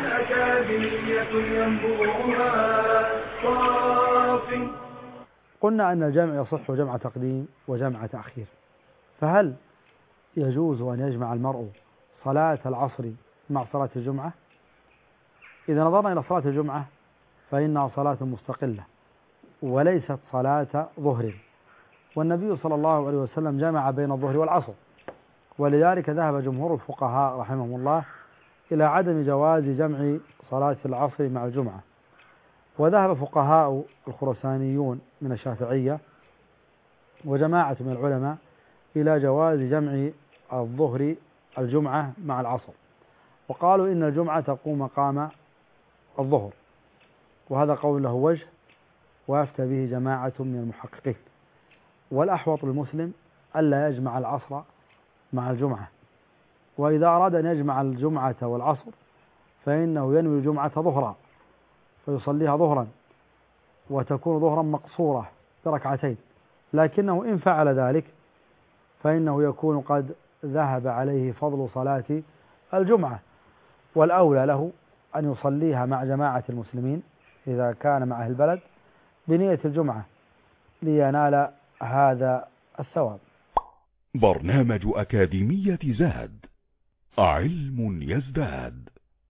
أكاديمية ينبوعها صافٍ. قلنا أن الجمع يصح جمع تقديم وجمع تأخير، فهل يجوز أن يجمع المرء صلاة العصر مع صلاة الجمعة؟ إذا نظرنا إلى صلاة الجمعة فإنها صلاة مستقلة وليست صلاة ظهر، والنبي صلى الله عليه وسلم جمع بين الظهر والعصر، ولذلك ذهب جمهور الفقهاء رحمهم الله إلى عدم جواز جمع صلاة العصر مع الجمعة. وذهب فقهاء الخرسانيون من الشافعية وجماعة من العلماء إلى جواز جمع الظهر الجمعة مع العصر، وقالوا إن الجمعة تقوم مقام الظهر، وهذا قول له وجه ويفتى به جماعة من المحققين. والأحوط للمسلم ألا يجمع العصر مع الجمعة، وإذا أراد أن يجمع الجمعة والعصر فإنه ينوي الجمعة ظهرا فيصليها ظهرا وتكون ظهرا مقصورة بركعتين، لكنه إن فعل ذلك فإنه يكون قد ذهب عليه فضل صلاة الجمعة، والأولى له أن يصليها مع جماعة المسلمين إذا كان مع أهل البلد بنية الجمعة لينال هذا الثواب. برنامج أكاديمية زاد، علم يزداد.